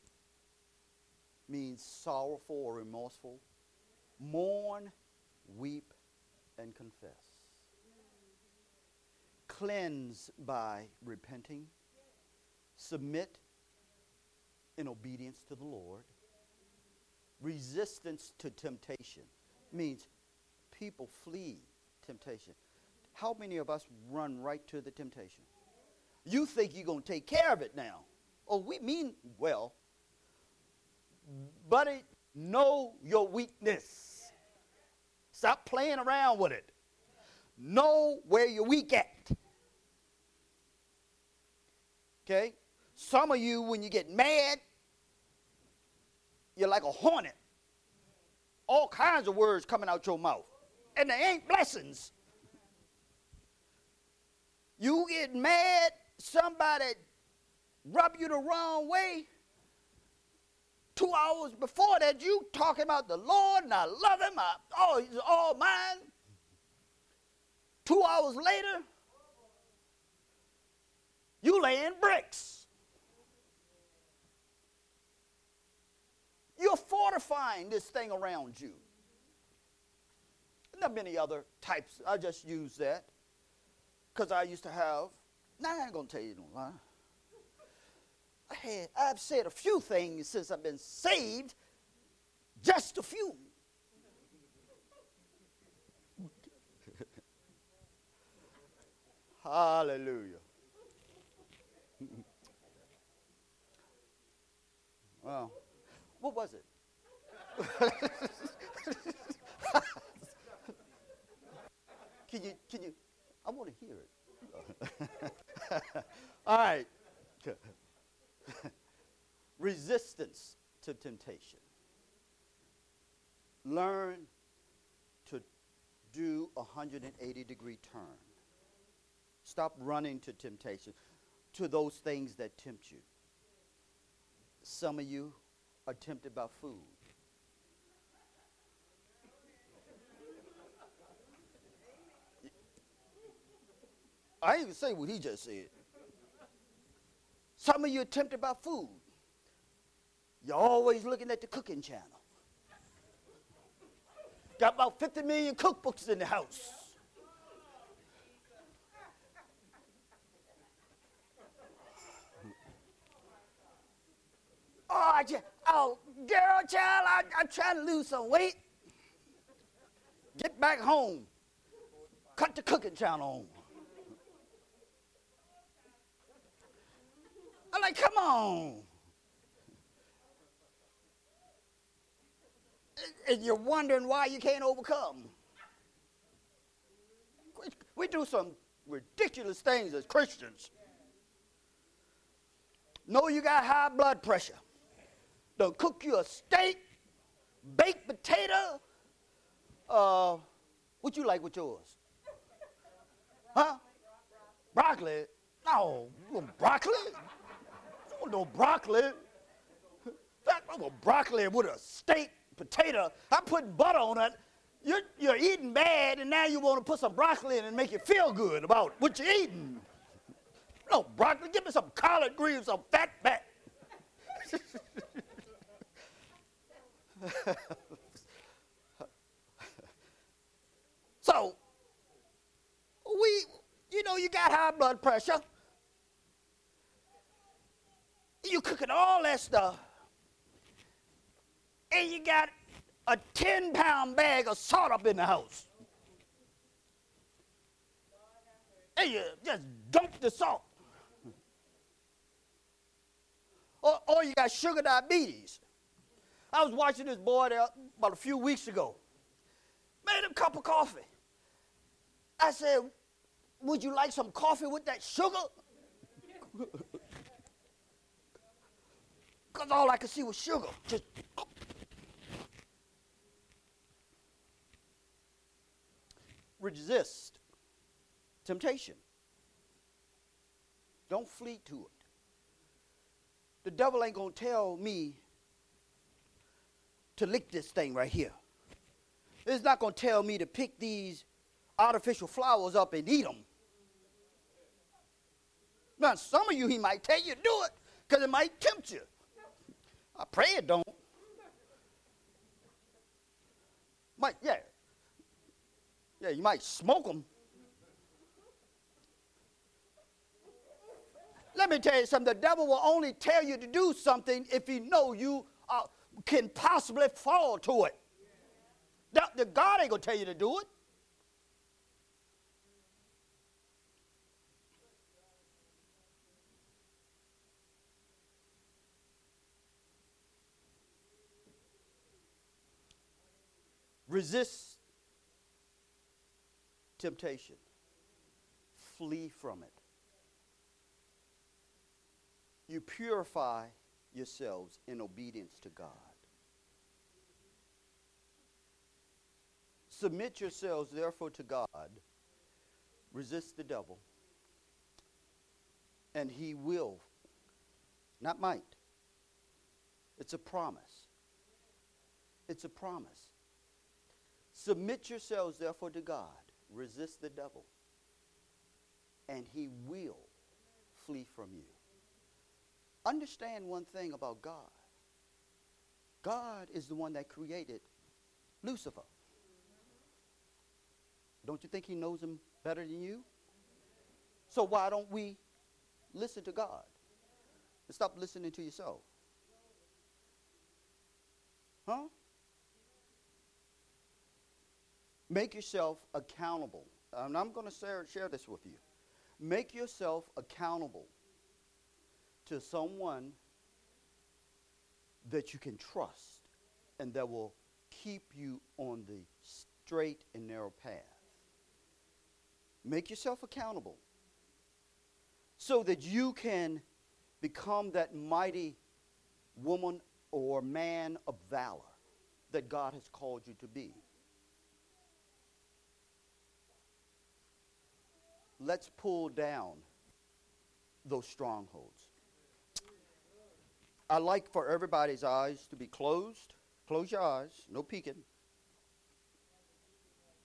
A: means sorrowful or remorseful. Mourn, weep, and confess. Cleanse by repenting. Submit in obedience to the Lord. Resistance to temptation means people flee temptation. How many of us run right to the temptation? You think you're going to take care of it now. Oh, we mean well. Buddy, know your weakness. Stop playing around with it. Know where you're weak at. Okay? Some of you, when you get mad, you're like a hornet. All kinds of words coming out your mouth. And they ain't blessings. You get mad, somebody rub you the wrong way. Two hours before that, you talking about the Lord, and I love him. I, oh, he's all mine. Two hours later, you laying bricks. You're fortifying this thing around you. And there are many other types. I just use that because I used to have, now I ain't going to tell you no lie. I had, I've said a few things since I've been saved, just a few. Hallelujah. Well, what was it? Can you, can you, I want to hear it. All right. Resistance to temptation. Learn to do a one hundred eighty degree turn. Stop running to temptation, to those things that tempt you. Some of you are tempted by food. I ain't even say what he just said. Some of you are tempted by food. You're always looking at the cooking channel. Got about fifty million cookbooks in the house. Oh, I just, oh, girl, child, I, I'm trying to lose some weight. Get back home. Cut the cooking channel on. I'm like, come on. And you're wondering why you can't overcome. We do some ridiculous things as Christians. Know you got high blood pressure. They'll cook you a steak, baked potato. Uh, what you like with yours? Huh? Broccoli? No, broccoli? No broccoli. That no broccoli with a steak, potato. I'm putting butter on it. You're, you're eating bad, and now you want to put some broccoli in and make you feel good about what you're eating. No broccoli. Give me some collard greens, some fat back. So, we, you know, you got high blood pressure. You cooking all that stuff. And you got a ten pound bag of salt up in the house. and you just dump the salt. Or, or you got sugar diabetes. I was watching this boy there about a few weeks ago. Made a cup of coffee. I said, would you like some coffee with that sugar? Because all I could see was sugar. Just resist temptation. Don't flee to it. The devil ain't going to tell me to lick this thing right here. It's not going to tell me to pick these artificial flowers up and eat them. Now, some of you, he might tell you to do it because it might tempt you. I pray it don't. Might, yeah. Yeah, you might smoke them. Let me tell you something. The devil will only tell you to do something if he know you uh, can possibly fall to it. The, the God ain't going to tell you to do it. Resist temptation. Flee from it. You purify yourselves in obedience to God. Submit yourselves, therefore, to God. Resist the devil. And he will, not might. It's a promise. It's a promise. Submit yourselves, therefore, to God. Resist the devil. And he will flee from you. Understand one thing about God. God is the one that created Lucifer. Don't you think he knows him better than you? So why don't we listen to God and stop listening to yourself? Huh? Make yourself accountable. And I'm going to share, share this with you. Make yourself accountable to someone that you can trust and that will keep you on the straight and narrow path. Make yourself accountable so that you can become that mighty woman or man of valor that God has called you to be. Let's pull down those strongholds. I'd like for everybody's eyes to be closed. Close your eyes. No peeking.